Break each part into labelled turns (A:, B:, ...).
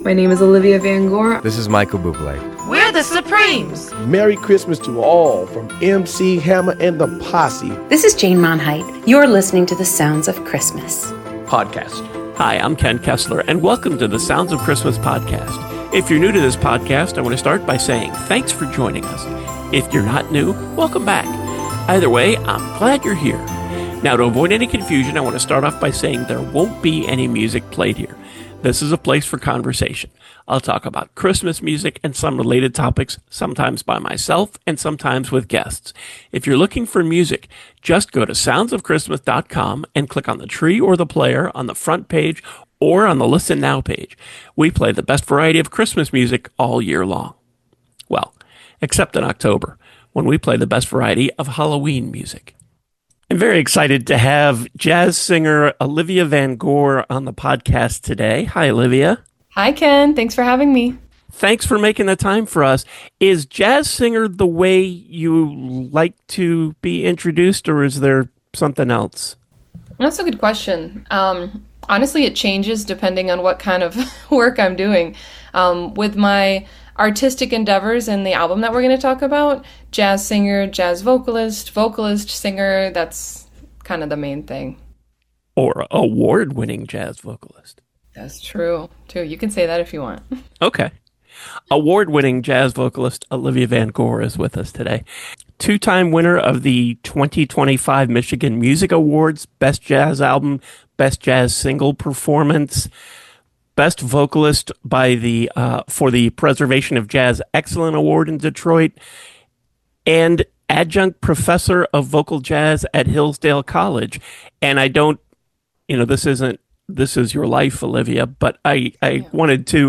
A: My name is Olivia Van Gore.
B: This is Michael Bublé.
C: We're the Supremes.
D: Merry Christmas to all from MC Hammer and the Posse.
E: This is Jane Monheit. You're listening to the Sounds of Christmas
F: podcast. Hi, I'm Ken Kessler, and welcome to the Sounds of Christmas podcast. If you're new to this podcast, I want to start by saying thanks for joining us. If you're not new, welcome back. Either way, I'm glad you're here. Now, to avoid any confusion, I want to start off by saying there won't be any music played here. This is a place for conversation. I'll talk about Christmas music and some related topics, sometimes by myself and sometimes with guests. If you're looking for music, just go to soundsofchristmas.com and click on the tree or the player on the front page or on the Listen Now page. We play the best variety of Christmas music all year long. Well, except in October, when we play the best variety of Halloween music. I'm very excited to have jazz singer Olivia Van Gore on the podcast today. Hi, Olivia.
A: Hi, Ken. Thanks for having me.
F: Thanks for making the time for us. Is jazz singer the way you like to be introduced, or is there something else?
A: That's a good question. Honestly, it changes depending on what kind of work I'm doing. With my artistic endeavors and the album that we're going to talk about, jazz singer, jazz vocalist, singer, that's kind of the main thing.
F: Or award-winning jazz vocalist.
A: That's true, too. You can say that if you want.
F: Okay. Award-winning jazz vocalist Olivia Van Gore is with us today. Two-time winner of the 2025 Michigan Music Awards, Best Jazz Album, Best Jazz Single Performance, Best Vocalist by the for the Preservation of Jazz Excellence Award in Detroit, and adjunct professor of vocal jazz at Hillsdale College. And I don't, this is your life, Olivia, but I wanted to,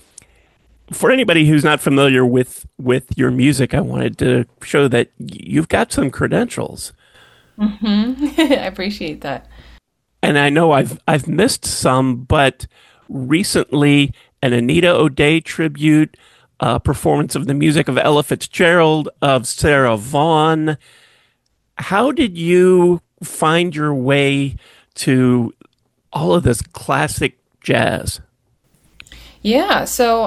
F: for anybody who's not familiar with your music, I wanted to show that you've got some credentials.
A: Mm-hmm. I appreciate that.
F: And I know I've missed some, but recently an Anita O'Day tribute, performance of the music of Ella Fitzgerald, of Sarah Vaughan. How did you find your way to all of this classic jazz?
A: Yeah, so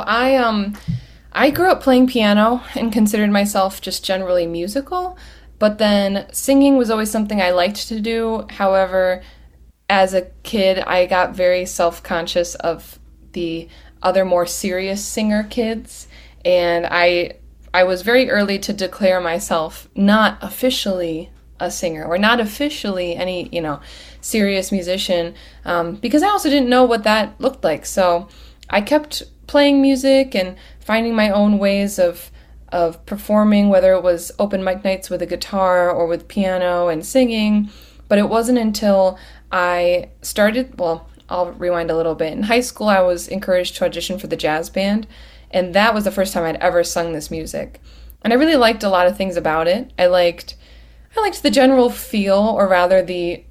A: I grew up playing piano and considered myself just generally musical, but then singing was always something I liked to do. However, as a kid, I got very self-conscious of the other more serious singer kids, and I was very early to declare myself not officially a singer or not officially any, serious musician, because I also didn't know what that looked like. So I kept playing music and finding my own ways of performing, whether it was open mic nights with a guitar or with piano and singing. But it wasn't until I started, I'll rewind a little bit. In high school, I was encouraged to audition for the jazz band, and that was the first time I'd ever sung this music. And I really liked a lot of things about it. I liked the general feel, or rather the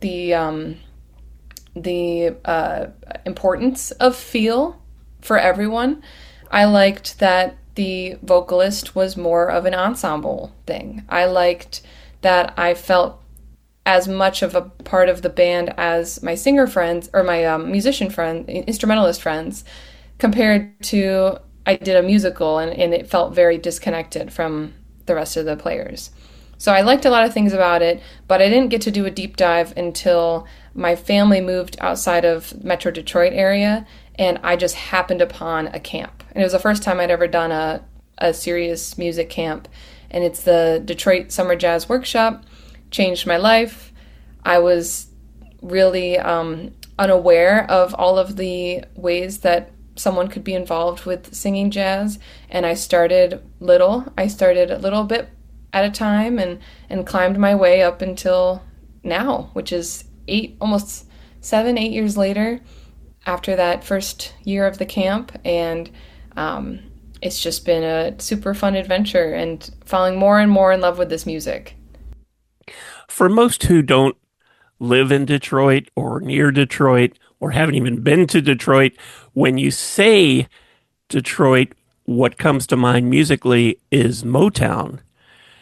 A: importance of feel for everyone. I liked that the vocalist was more of an ensemble thing. I liked that I felt as much of a part of the band as my singer friends or my musician friend, instrumentalist friends, compared to I did a musical and it felt very disconnected from the rest of the players. So I liked a lot of things about it, but I didn't get to do a deep dive until my family moved outside of Metro Detroit area, and I just happened upon a camp. And it was the first time I'd ever done a serious music camp, and it's the Detroit Summer Jazz Workshop. Changed my life. I was really unaware of all of the ways that someone could be involved with singing jazz, and I started little. I started a little bit at a time and climbed my way up until now, which is 8 years later after that first year of the camp. And it's just been a super fun adventure and falling more and more in love with this music.
F: For most who don't live in Detroit or near Detroit or haven't even been to Detroit, when you say Detroit, what comes to mind musically is Motown.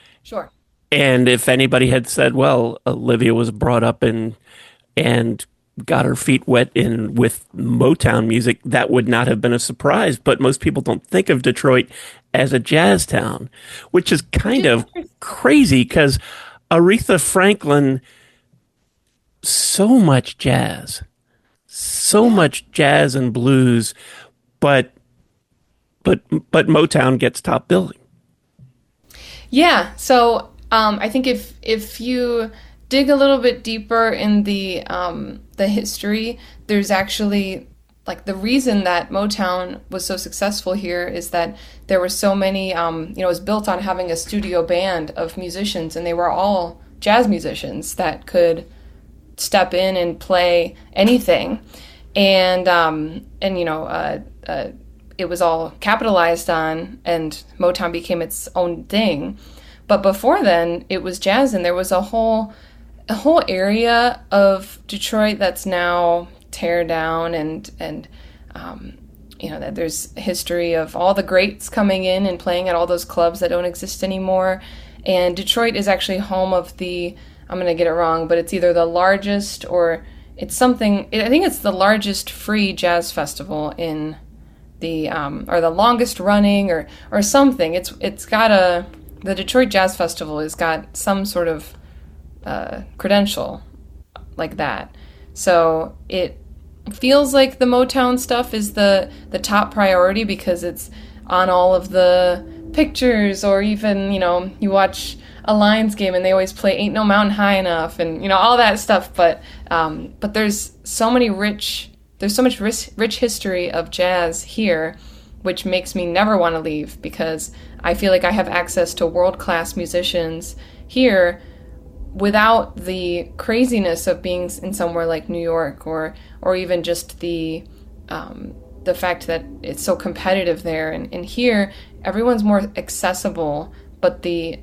A: Sure.
F: And if anybody had said, well, Olivia was brought up and got her feet wet in with Motown music, that would not have been a surprise. But most people don't think of Detroit as a jazz town, which is kind of crazy because Aretha Franklin, so much jazz and blues, but Motown gets top billing.
A: Yeah. So I think if you dig a little bit deeper in the history, there's actually, like, the reason that Motown was so successful here is that there were so many, it was built on having a studio band of musicians, and they were all jazz musicians that could step in and play anything. And it was all capitalized on, and Motown became its own thing. But before then, it was jazz, and there was a whole area of Detroit that's now tear down, and that there's history of all the greats coming in and playing at all those clubs that don't exist anymore. And Detroit is actually home of the, I'm going to get it wrong, but it's either the largest or it's something, I think it's the largest free jazz festival in the, or the longest running or something. It's got the Detroit Jazz Festival has got some sort of credential like that. So it feels like the Motown stuff is the top priority because it's on all of the pictures, or even, you watch a Lions game and they always play Ain't No Mountain High Enough and, all that stuff. But there's so much rich history of jazz here, which makes me never want to leave because I feel like I have access to world-class musicians here without the craziness of being in somewhere like New York, or even just the fact that it's so competitive there. And here, everyone's more accessible, but the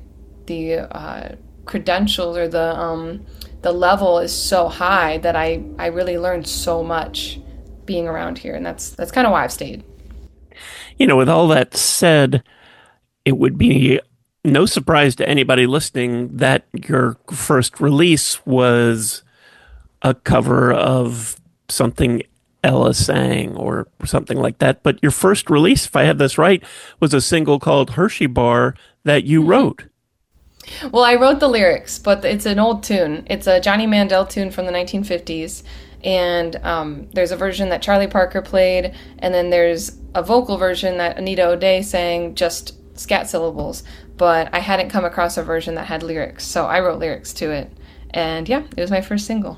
A: credentials or the level is so high that I really learned so much being around here, and that's kind of why I've stayed.
F: With all that said, it would be no surprise to anybody listening that your first release was a cover of something Ella sang or something like that. But your first release, if I have this right, was a single called Hershey Bar that you wrote.
A: Well, I wrote the lyrics, but it's an old tune. It's a Johnny Mandel tune from the 1950s. And there's a version that Charlie Parker played, and then there's a vocal version that Anita O'Day sang, just scat syllables. But I hadn't come across a version that had lyrics, so I wrote lyrics to it. And yeah, it was my first single.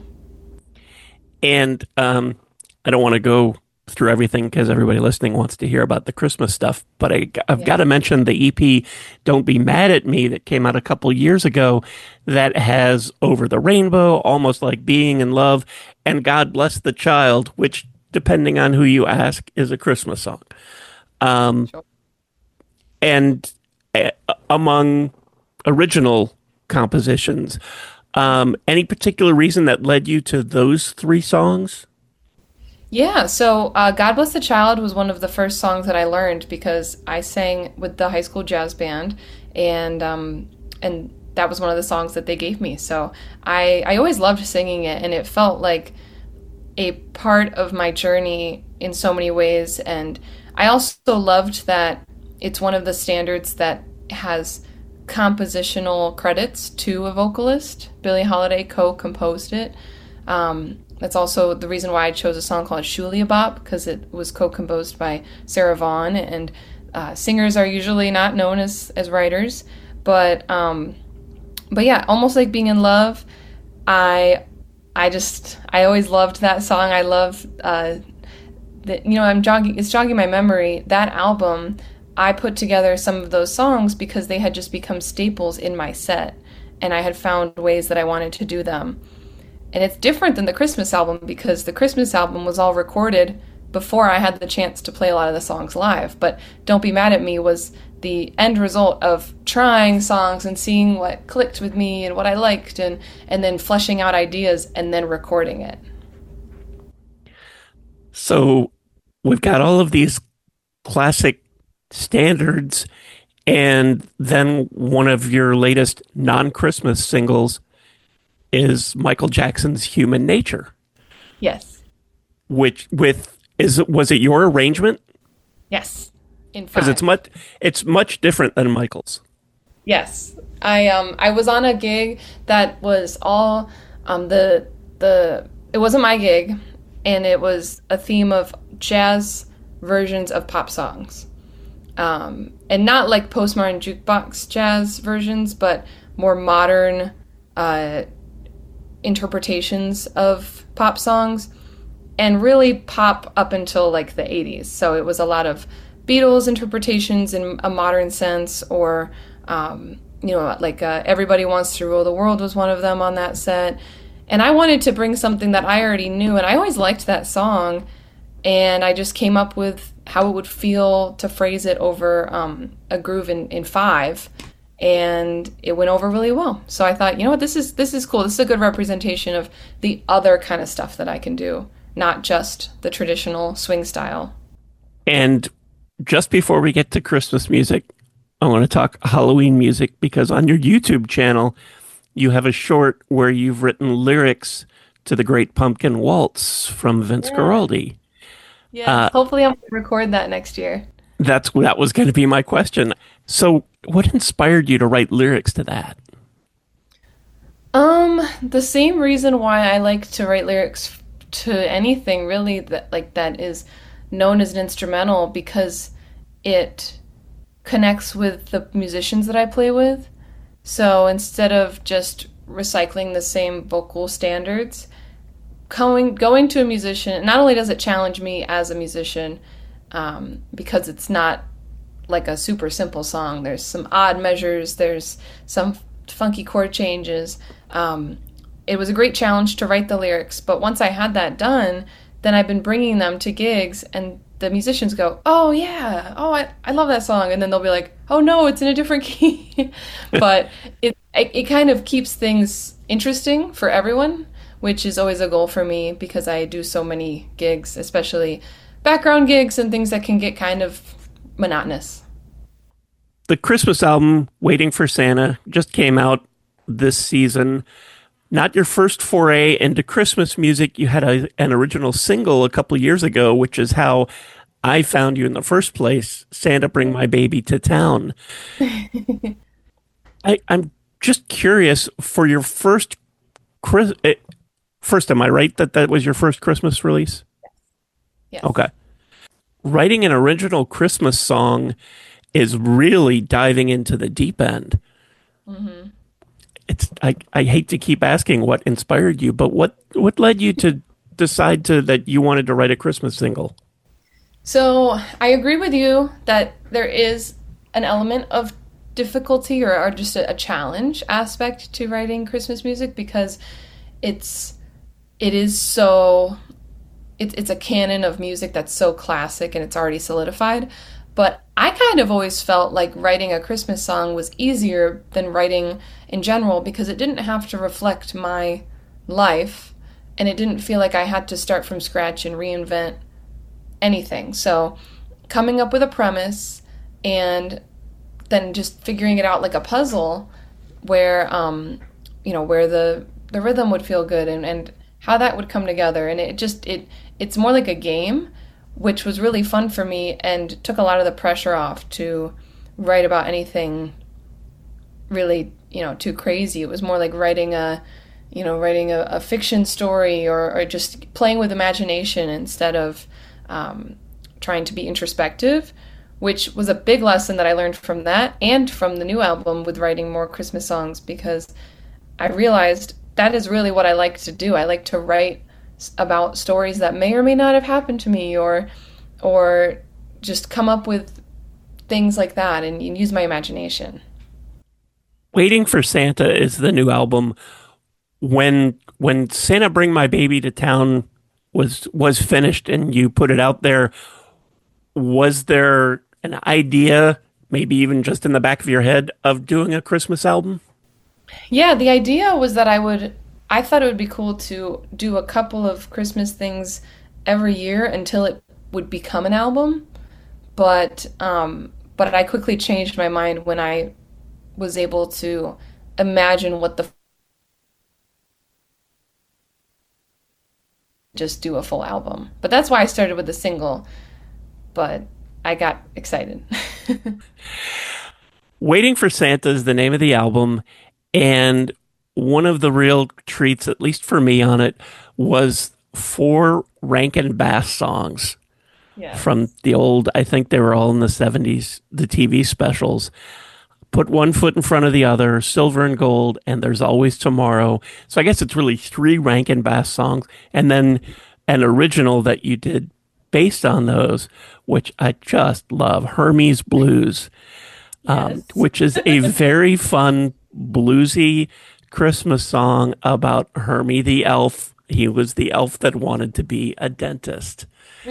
A: And
F: I don't want to go through everything because everybody listening wants to hear about the Christmas stuff, but I've got to mention the EP Don't Be Mad at Me that came out a couple years ago that has Over the Rainbow, Almost Like Being in Love, and God Bless the Child, which, depending on who you ask, is a Christmas song. Sure. And among original compositions, any particular reason that led you to those three songs?
A: Yeah, so God Bless the Child was one of the first songs that I learned because I sang with the high school jazz band, and that was one of the songs that they gave me. So I always loved singing it, and it felt like a part of my journey in so many ways. And I also loved that it's one of the standards that has compositional credits to a vocalist. Billie Holiday co-composed it. That's also the reason why I chose a song called Shulia Bop, because it was co-composed by Sarah Vaughan, and singers are usually not known as writers. But yeah, Almost Like Being in Love, I always loved that song. I love it's jogging my memory. That album, I put together some of those songs because they had just become staples in my set, and I had found ways that I wanted to do them. And it's different than the Christmas album because the Christmas album was all recorded before I had the chance to play a lot of the songs live. But Don't Be Mad at Me was the end result of trying songs and seeing what clicked with me and what I liked, and then fleshing out ideas and then recording it.
F: So we've got all of these classic standards, and then one of your latest non-Christmas singles is Michael Jackson's Human Nature.
A: Yes.
F: Was it your arrangement?
A: Yes. In
F: Because
A: 5.
F: it's much different than Michael's.
A: Yes. I was on a gig that was all it wasn't my gig, and it was a theme of jazz versions of pop songs. And not like postmodern jukebox jazz versions, but more modern interpretations of pop songs, and really pop up until like the 80s. So it was a lot of Beatles interpretations in a modern sense, or like Everybody Wants to Rule the World was one of them on that set. And I wanted to bring something that I already knew, and I always liked that song, and I just came up with how it would feel to phrase it over a groove in 5, and it went over really well. So I thought, you know what, this is cool. This is a good representation of the other kind of stuff that I can do, not just the traditional swing style.
F: And just before we get to Christmas music, I want to talk Halloween music, because on your YouTube channel, you have a short where you've written lyrics to the Great Pumpkin Waltz from Vince Guaraldi.
A: Yeah, hopefully I'm going to record that next year.
F: That was going to be my question. So what inspired you to write lyrics to that?
A: The same reason why I like to write lyrics to anything really that is known as an instrumental, because it connects with the musicians that I play with. So instead of just recycling the same vocal standards, going to a musician, not only does it challenge me as a musician, because it's not like a super simple song. There's some odd measures, there's some funky chord changes. It was a great challenge to write the lyrics, but once I had that done, then I've been bringing them to gigs, and the musicians go, oh yeah, oh I love that song, and then they'll be like, oh no, it's in a different key. But it kind of keeps things interesting for everyone, which is always a goal for me, because I do so many gigs, especially background gigs and things that can get kind of monotonous.
F: The Christmas album, Waiting for Santa, just came out this season. Not your first foray into Christmas music. You had an original single a couple years ago, which is how I found you in the first place, Santa Bring My Baby to Town. I'm just curious, for your first, am I right that was your first Christmas release?
A: Yes.
F: Okay. Writing an original Christmas song is really diving into the deep end. Mm-hmm. I hate to keep asking what inspired you, but what led you to decide that you wanted to write a Christmas single?
A: So I agree with you that there is an element of difficulty or just a challenge aspect to writing Christmas music, because it's a canon of music that's so classic and it's already solidified. But I kind of always felt like writing a Christmas song was easier than writing in general, because it didn't have to reflect my life, and it didn't feel like I had to start from scratch and reinvent anything. So coming up with a premise and then just figuring it out like a puzzle, where where the rhythm would feel good and how that would come together, and it's more like a game, which was really fun for me and took a lot of the pressure off to write about anything really, too crazy. It was more like writing a fiction story, or just playing with imagination instead of trying to be introspective, which was a big lesson that I learned from that and from the new album with writing more Christmas songs, because I realized that is really what I like to do. I like to write about stories that may or may not have happened to me, or just come up with things like that and use my imagination.
F: Waiting for Santa is the new album. When Santa Bring My Baby to Town was finished and you put it out there, was there an idea, maybe even just in the back of your head, of doing a Christmas album?
A: Yeah, the idea was that I thought it would be cool to do a couple of Christmas things every year until it would become an album. But I quickly changed my mind when I was able to imagine what the just do a full album. But that's why I started with the single, but I got excited.
F: Waiting for Santa is the name of the album, and one of the real treats, at least for me on it, was 4 Rankin Bass songs from the old, I think they were all in the 70s, the TV specials. Put One Foot in Front of the Other, Silver and Gold, and There's Always Tomorrow. So I guess it's really 3 Rankin Bass songs, and then an original that you did based on those, which I just love, Hermes Blues, which is a very fun, bluesy Christmas song about Hermie the elf. He was the elf that wanted to be a dentist.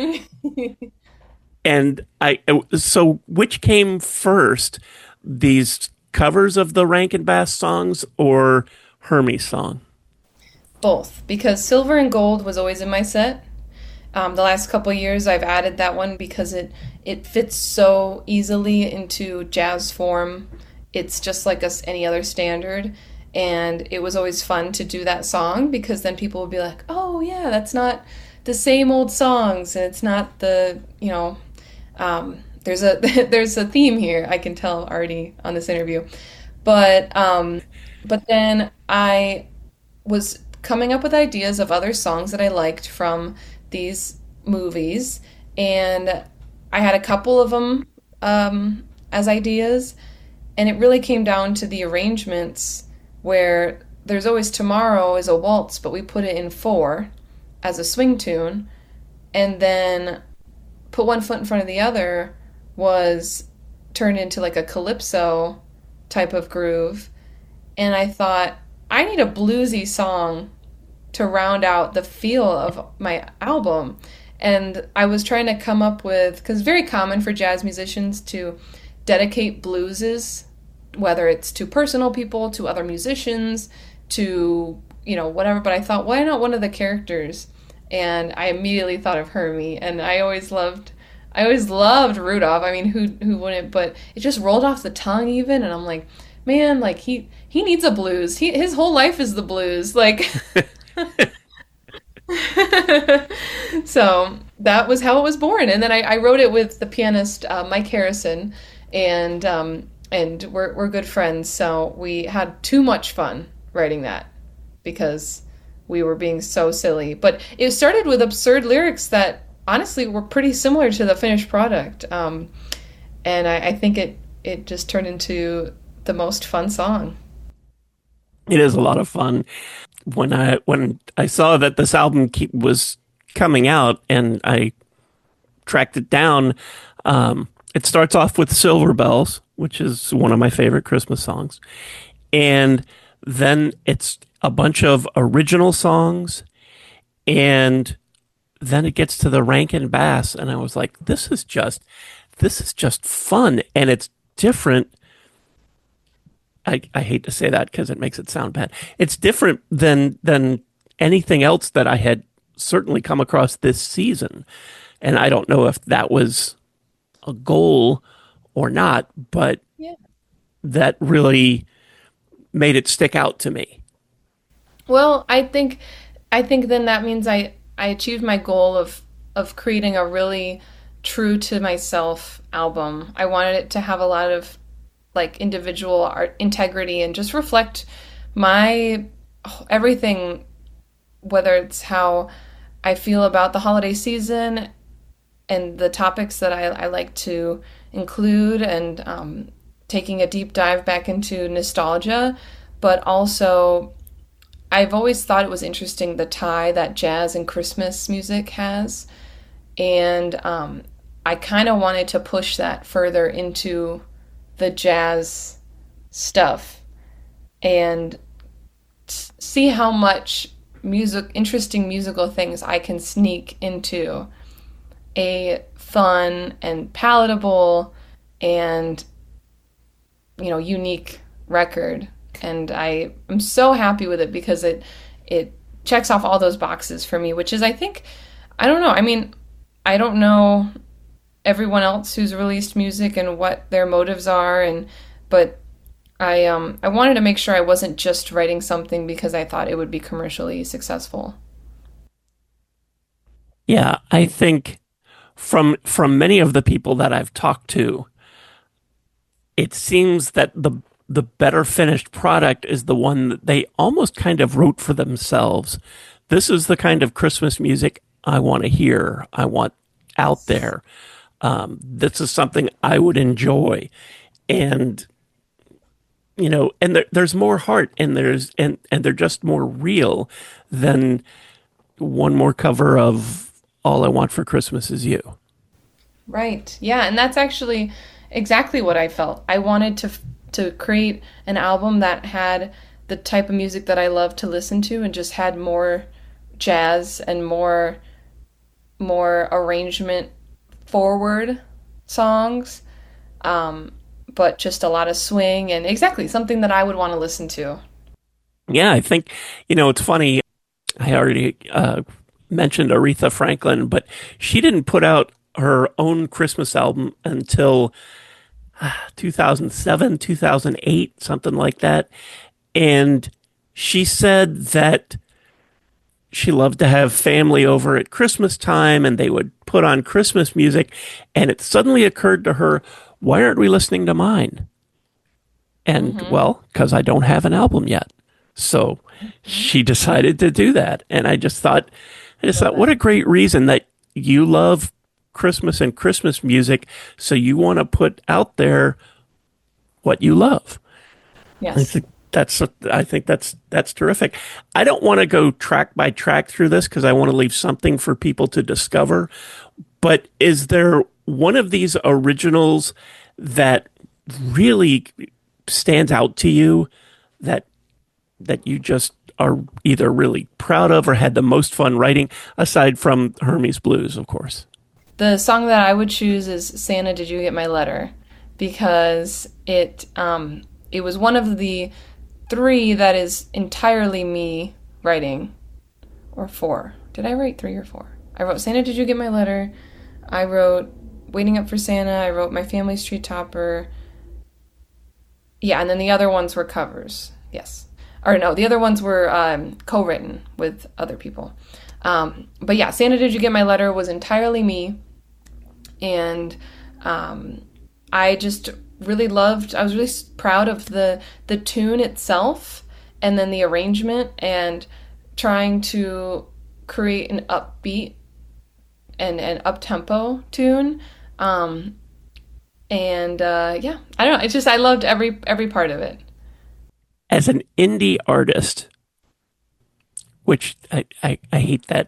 F: And so which came first, these covers of the Rankin Bass songs or Hermie's song?
A: Both, because Silver and Gold was always in my set. The last couple of years I've added that one because it fits so easily into jazz form. It's just like any other standard. And it was always fun to do that song because then people would be like, oh yeah, that's not the same old songs. And it's not the, there's a theme here, I can tell already on this interview. But then I was coming up with ideas of other songs that I liked from these movies, and I had a couple of them as ideas, and it really came down to the arrangements where There's Always Tomorrow is a waltz, but we put it in 4 as a swing tune, and then Put One Foot in Front of the Other was turned into like a calypso type of groove, and I thought, I need a bluesy song to round out the feel of my album. And I was trying to come up with, because it's very common for jazz musicians to dedicate blueses, whether it's to personal people, to other musicians, to, whatever. But I thought, why not one of the characters? And I immediately thought of Hermie, and I always loved Rudolph. I mean, who wouldn't? But it just rolled off the tongue even, and I'm like, man, like he needs a blues. His whole life is the blues. Like so that was how it was born. And then I wrote it with the pianist Mike Harrison, and we're good friends. So we had too much fun writing that because we were being so silly. But it started with absurd lyrics that honestly were pretty similar to the finished product. And I think it just turned into the most fun song.
F: It is a lot of fun. When I saw that this album was coming out and I tracked it down, it starts off with Silver Bells, which is one of my favorite Christmas songs. And then it's a bunch of original songs, and then it gets to the Rankin Bass, and I was like, this is just fun, and it's different. I hate to say that because it makes it sound bad. It's different than anything else that I had certainly come across this season. And I don't know if that was a goal or not, but that really made it stick out to me.
A: Well, I think then that means I achieved my goal of creating a really true to myself album. I wanted it to have a lot of like individual art integrity and just reflect my everything, whether it's how I feel about the holiday season and the topics that I like to include, and taking a deep dive back into nostalgia, but also I've always thought it was interesting the tie that jazz and Christmas music has, and I kind of wanted to push that further into the jazz stuff and see how much interesting musical things I can sneak into a fun and palatable and unique record. And I'm so happy with it because it checks off all those boxes for me, which is, I think, I don't know. I mean, I don't know everyone else who's released music and what their motives are, but I wanted to make sure I wasn't just writing something because I thought it would be commercially successful.
F: Yeah, I think from many of the people that I've talked to, it seems that the better finished product is the one that they almost kind of wrote for themselves. This is the kind of Christmas music I want to hear. I want out there. This is something I would enjoy. And, you know, and there's more heart and and they're just more real than one more cover of All I Want for Christmas Is You.
A: Right. Yeah, and that's actually exactly what I felt. I wanted to create an album that had the type of music that I love to listen to and just had more jazz and more arrangement forward songs, but just a lot of swing and exactly something that I would want to listen to.
F: Yeah, I think, you know, it's funny. I already mentioned Aretha Franklin, but she didn't put out her own Christmas album until 2007, 2008, something like that. And she said that she loved to have family over at Christmas time and they would put on Christmas music. And it suddenly occurred to her, why aren't we listening to mine? And well, because I don't have an album yet. So she decided to do that. And I just thought, what a great reason that you love Christmas and Christmas music. So you want to put out there what you love.
A: Yes.
F: I think that's terrific. I don't want to go track by track through this because I want to leave something for people to discover. But is there one of these originals that really stands out to you that you just are either really proud of or had the most fun writing, aside from Hermes Blues, of course?
A: The song that I would choose is Santa, Did You Get My Letter? Because it was one of the 3 that is entirely me writing, or 4. Did I write 3 or 4? I wrote Santa, Did You Get My Letter? I wrote Waiting Up for Santa. I wrote My Family's Tree Topper. Yeah, and then the other ones were covers. Yes. Or no, the other ones were co-written with other people. But yeah, Santa, Did You Get My Letter was entirely me. And I just really I was really proud of the tune itself and then the arrangement and trying to create an upbeat and an up-tempo tune. Yeah, I don't know. It's just, I loved every part of it.
F: As an indie artist, which I hate that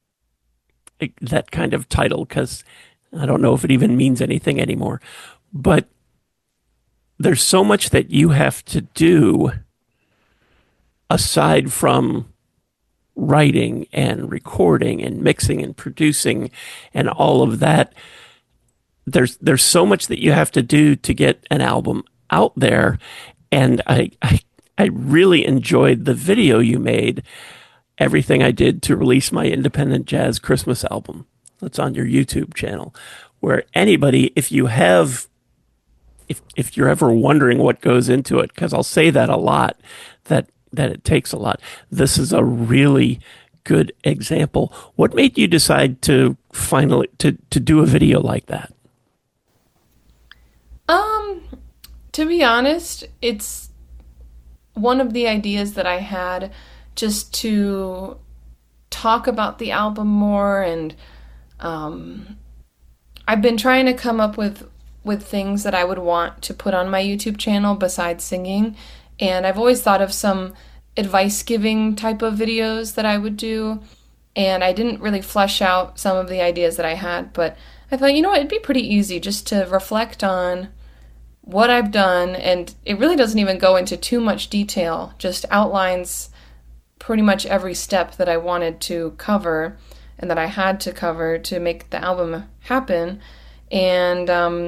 F: kind of title because I don't know if it even means anything anymore, but there's so much that you have to do aside from writing and recording and mixing and producing and all of that. There's so much that you have to do to get an album out there. And I really enjoyed the video you made, Everything I Did to Release My Independent Jazz Christmas Album. That's on your YouTube channel, where anybody, if you're ever wondering what goes into it, because I'll say that a lot, that it takes a lot. This is a really good example. What made you decide to finally to do a video like that?
A: To be honest, it's one of the ideas that I had just to talk about the album more, and I've been trying to come up with things that I would want to put on my YouTube channel besides singing, and I've always thought of some advice-giving type of videos that I would do, and I didn't really flesh out some of the ideas that I had, but I thought, it'd be pretty easy just to reflect on what I've done, and it really doesn't even go into too much detail, just outlines pretty much every step that I wanted to cover and that I had to cover to make the album happen. And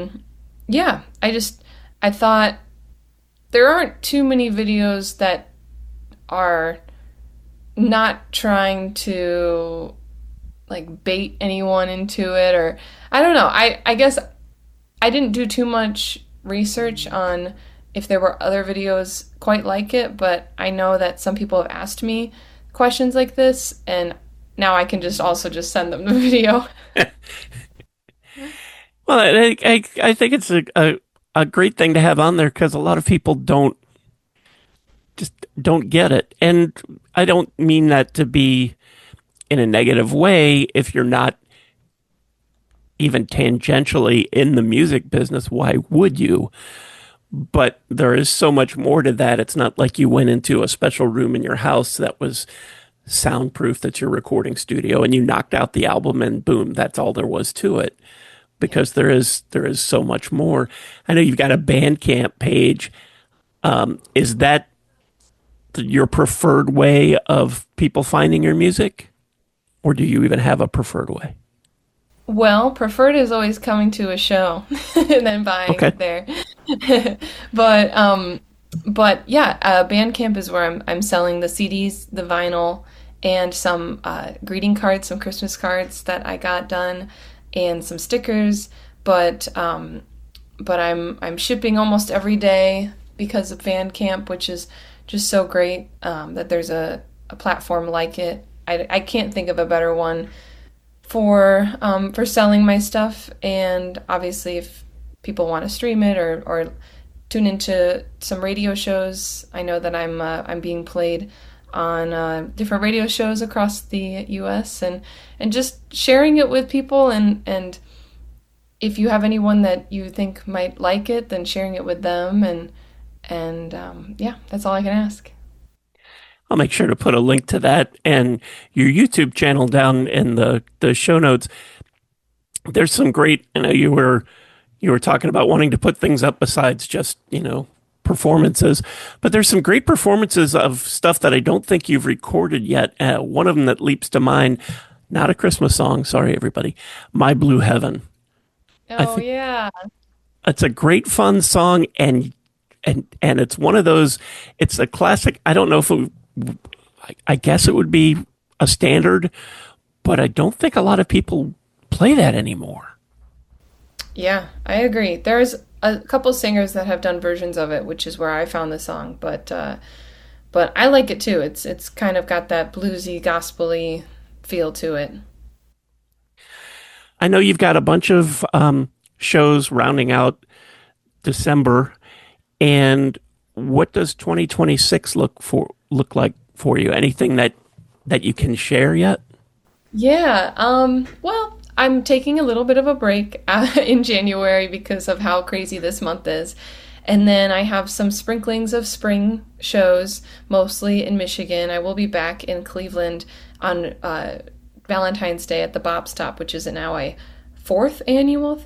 A: I thought there aren't too many videos that are not trying to bait anyone into it, or I don't know. I guess I didn't do too much research on if there were other videos quite like it, but I know that some people have asked me questions like this, and now I can just also just send them the video.
F: Well, I think it's a great thing to have on there because a lot of people don't get it. And I don't mean that to be in a negative way. If you're not even tangentially in the music business, why would you? But there is so much more to that. It's not like you went into a special room in your house that was soundproof, that's your recording studio, and you knocked out the album and boom, that's all there was to it. Because there is so much more. I know you've got a Bandcamp page. Is that your preferred way of people finding your music? Or do you even have a preferred way?
A: Well, preferred is always coming to a show and then buying it there. But yeah, Bandcamp is where I'm selling the CDs, the vinyl, and some greeting cards, some Christmas cards that I got done, and some stickers. But I'm shipping almost every day because of Bandcamp, which is just so great that there's a platform like it. I can't think of a better one for selling my stuff. And obviously, if people want to stream it or tune into some radio shows, I know that I'm being played on different radio shows across the U.S. and just sharing it with people. And if you have anyone that you think might like it, then sharing it with them. And yeah, that's all I can ask.
F: I'll make sure to put a link to that and your YouTube channel down in the show notes. There's some great, I know you were talking about wanting to put things up besides just, performances, but there's some great performances of stuff that I don't think you've recorded yet. One of them that leaps to mind, not a Christmas song, sorry everybody, My Blue Heaven.
A: Oh yeah.
F: It's a great fun song and it's one of those, it's a classic. I don't know if I guess it would be a standard, but I don't think a lot of people play that anymore.
A: Yeah, I agree. There's a couple singers that have done versions of it, which is where I found the song, but I like it too. It's kind of got that bluesy, gospel-y feel to it.
F: I know you've got a bunch of shows rounding out December, and what does 2026 look like for you? Anything that you can share yet?
A: Yeah, well, I'm taking a little bit of a break in January because of how crazy this month is. And then I have some sprinklings of spring shows, mostly in Michigan. I will be back in Cleveland on Valentine's Day at the Bop Stop, which is now a third annual,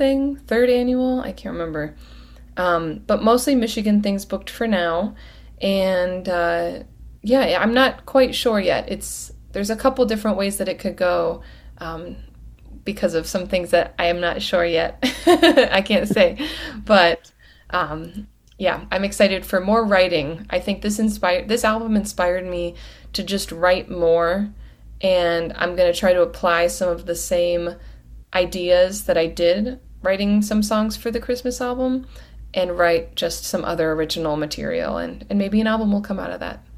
A: I can't remember. But mostly Michigan things booked for now. And yeah, I'm not quite sure yet. There's a couple different ways that it could go because of some things that I am not sure yet. I can't say. But yeah, I'm excited for more writing. I think this album inspired me to just write more. And I'm going to try to apply some of the same ideas that I did writing some songs for the Christmas album and write just some other original material. And maybe an album will come out of that.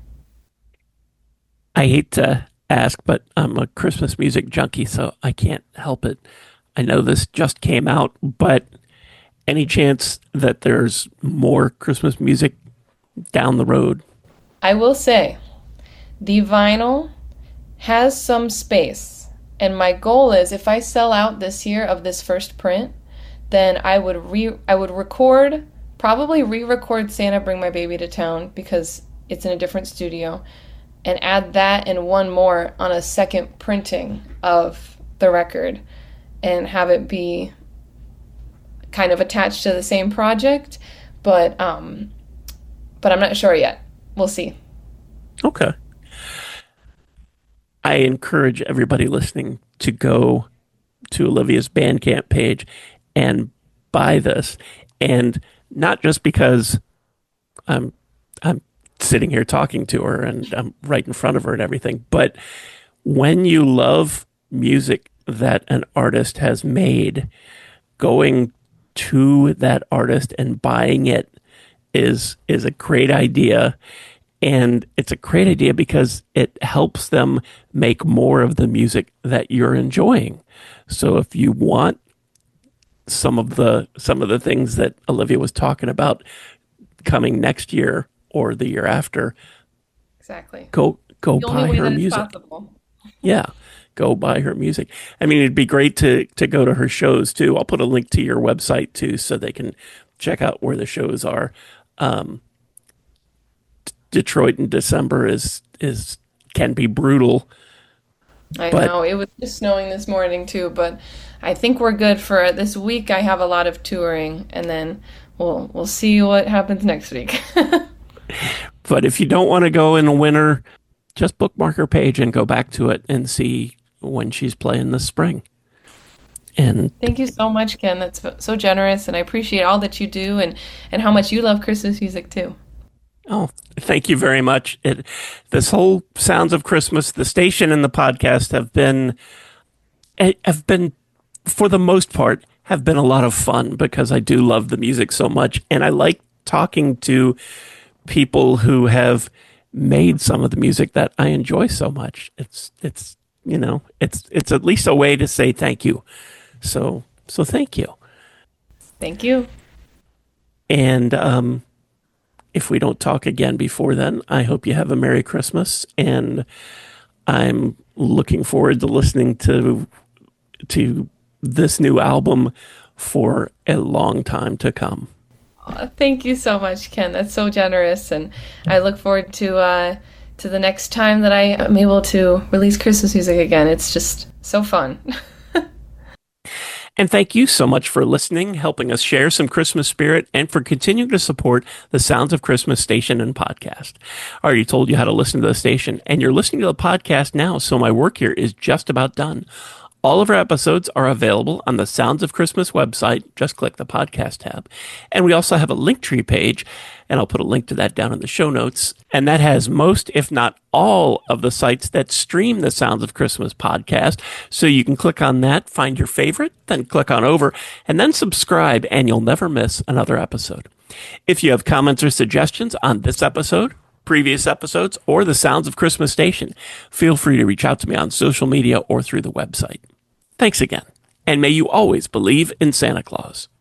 F: I hate to ask, but I'm a Christmas music junkie, so I can't help it. I know this just came out, but any chance that there's more Christmas music down the road?
A: I will say, the vinyl has some space, and my goal is if I sell out this year of this first print, then I would probably re-record Santa Bring My Baby to Town because it's in a different studio, and add that and one more on a second printing of the record and have it be kind of attached to the same project, but I'm not sure yet. We'll see.
F: Okay. I encourage everybody listening to go to Olivia's Bandcamp page and buy this, and not just because I'm sitting here talking to her and I'm right in front of her and everything, but when you love music that an artist has made, going to that artist and buying it is a great idea. And it's a great idea because it helps them make more of the music that you're enjoying. So if you want some of the things that Olivia was talking about coming next year or the year after,
A: exactly,
F: go
A: the
F: buy
A: only way
F: her
A: that it's
F: music.
A: possible.
F: Yeah, go buy her music. I mean, it'd be great to go to her shows too. I'll put a link to your website too, so they can check out where the shows are. Detroit in December can be brutal.
A: I
F: But-
A: know it was just snowing this morning too, but I think we're good for this week. I have a lot of touring, and then we'll see what happens next week.
F: But if you don't want to go in the winter, just bookmark her page and go back to it and see when she's playing this spring. And
A: Thank you so much, Ken. That's so generous, and I appreciate all that you do and how much you love Christmas music too.
F: oh, thank you very much. This whole Sounds of Christmas, the station and the podcast have been, for the most part, have been a lot of fun because I do love the music so much, and I like talking to people who have made some of the music that I enjoy so much. It's at least a way to say thank you. So thank you.
A: Thank you.
F: And if we don't talk again before then, I hope you have a Merry Christmas. And I'm looking forward to listening to this new album for a long time to come.
A: Thank you so much, Ken. That's so generous, and I look forward to the next time that I am able to release Christmas music again. It's just so fun.
F: And thank you so much for listening, helping us share some Christmas spirit, and for continuing to support the Sounds of Christmas station and podcast. I already told you how to listen to the station, and you're listening to the podcast now, so my work here is just about done. All of our episodes are available on the Sounds of Christmas website. Just click the podcast tab. And we also have a Linktree page, and I'll put a link to that down in the show notes. And that has most, if not all, of the sites that stream the Sounds of Christmas podcast. So you can click on that, find your favorite, then click on over, and then subscribe, and you'll never miss another episode. If you have comments or suggestions on this episode, previous episodes, or the Sounds of Christmas station, feel free to reach out to me on social media or through the website. Thanks again, and may you always believe in Santa Claus.